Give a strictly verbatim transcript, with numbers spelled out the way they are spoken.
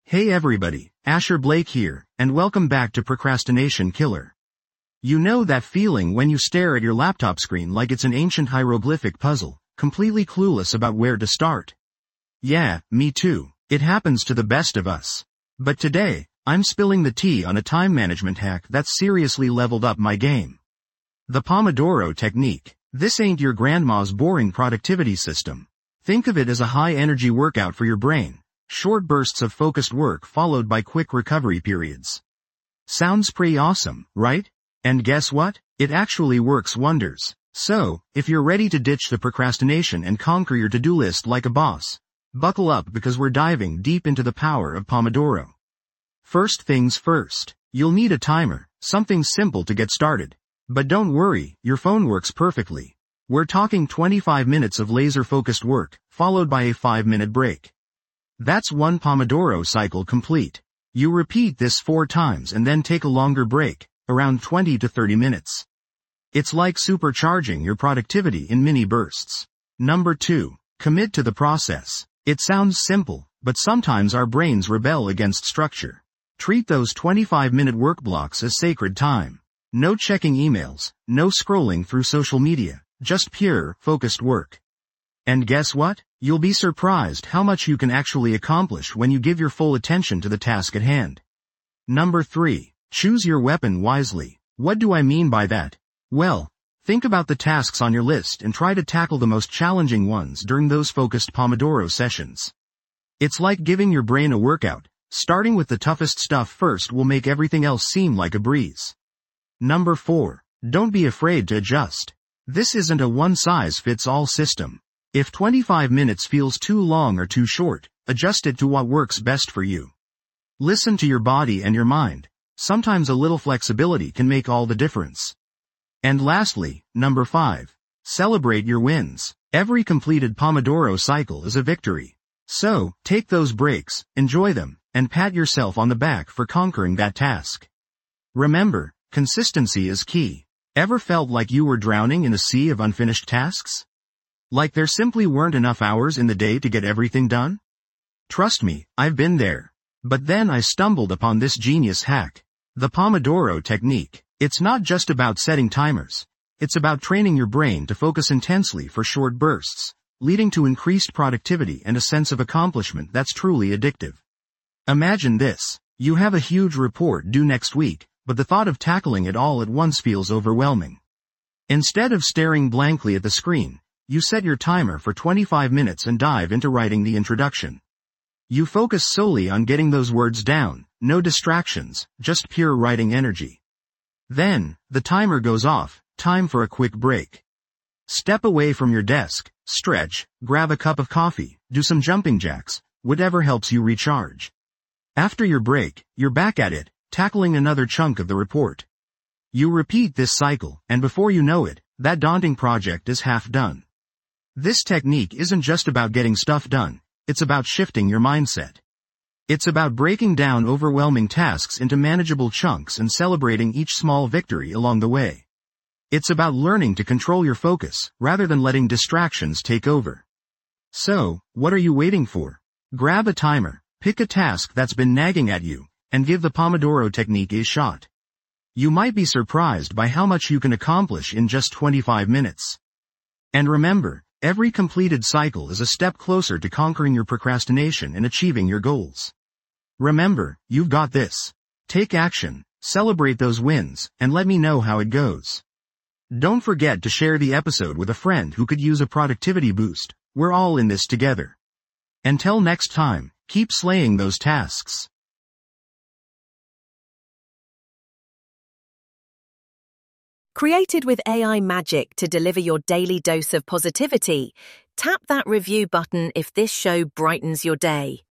Hey everybody, Asher Blake here, and welcome back to Procrastination Killer. You know that feeling when you stare at your laptop screen like it's an ancient hieroglyphic puzzle, completely clueless about where to start? Yeah, me too. It happens to the best of us. But today, I'm spilling the tea on a time management hack that's seriously leveled up my game. The Pomodoro Technique. This ain't your grandma's boring productivity system. Think of it as a high-energy workout for your brain. Short bursts of focused work followed by quick recovery periods. Sounds pretty awesome, right? And guess what? It actually works wonders. So, if you're ready to ditch the procrastination and conquer your to-do list like a boss, buckle up because we're diving deep into the power of Pomodoro. First things first, you'll need a timer, something simple to get started. But don't worry, your phone works perfectly. We're talking twenty-five minutes of laser-focused work, followed by a five minute break. That's one Pomodoro cycle complete. You repeat this four times and then take a longer break, around twenty to thirty minutes. It's like supercharging your productivity in mini bursts. Number two, commit to the process. It sounds simple, but sometimes our brains rebel against structure. Treat those twenty-five minute work blocks as sacred time. No checking emails, no scrolling through social media, just pure, focused work. And guess what? You'll be surprised how much you can actually accomplish when you give your full attention to the task at hand. Number three, choose your weapon wisely. What do I mean by that? Well, think about the tasks on your list and try to tackle the most challenging ones during those focused Pomodoro sessions. It's like giving your brain a workout. Starting with the toughest stuff first will make everything else seem like a breeze. Number four, don't be afraid to adjust. This isn't a one-size-fits-all system. If twenty-five minutes feels too long or too short, adjust it to what works best for you. Listen to your body and your mind. Sometimes a little flexibility can make all the difference. And lastly, number five, celebrate your wins. Every completed Pomodoro cycle is a victory. So, take those breaks, enjoy them, and pat yourself on the back for conquering that task. Remember, consistency is key. Ever felt like you were drowning in a sea of unfinished tasks? Like there simply weren't enough hours in the day to get everything done? Trust me, I've been there. But then I stumbled upon this genius hack. The Pomodoro Technique. It's not just about setting timers. It's about training your brain to focus intensely for short bursts, leading to increased productivity and a sense of accomplishment that's truly addictive. Imagine this. You have a huge report due next week, but the thought of tackling it all at once feels overwhelming. Instead of staring blankly at the screen, you set your timer for twenty-five minutes and dive into writing the introduction. You focus solely on getting those words down, no distractions, just pure writing energy. Then, the timer goes off, time for a quick break. Step away from your desk, stretch, grab a cup of coffee, do some jumping jacks, whatever helps you recharge. After your break, you're back at it, tackling another chunk of the report. You repeat this cycle, and before you know it, that daunting project is half done. This technique isn't just about getting stuff done, it's about shifting your mindset. It's about breaking down overwhelming tasks into manageable chunks and celebrating each small victory along the way. It's about learning to control your focus, rather than letting distractions take over. So, what are you waiting for? Grab a timer, pick a task that's been nagging at you, and give the Pomodoro Technique a shot. You might be surprised by how much you can accomplish in just twenty-five minutes. And remember, every completed cycle is a step closer to conquering your procrastination and achieving your goals. Remember, you've got this. Take action, celebrate those wins, and let me know how it goes. Don't forget to share the episode with a friend who could use a productivity boost. We're all in this together. Until next time, keep slaying those tasks. Created with A I magic to deliver your daily dose of positivity, tap that review button if this show brightens your day.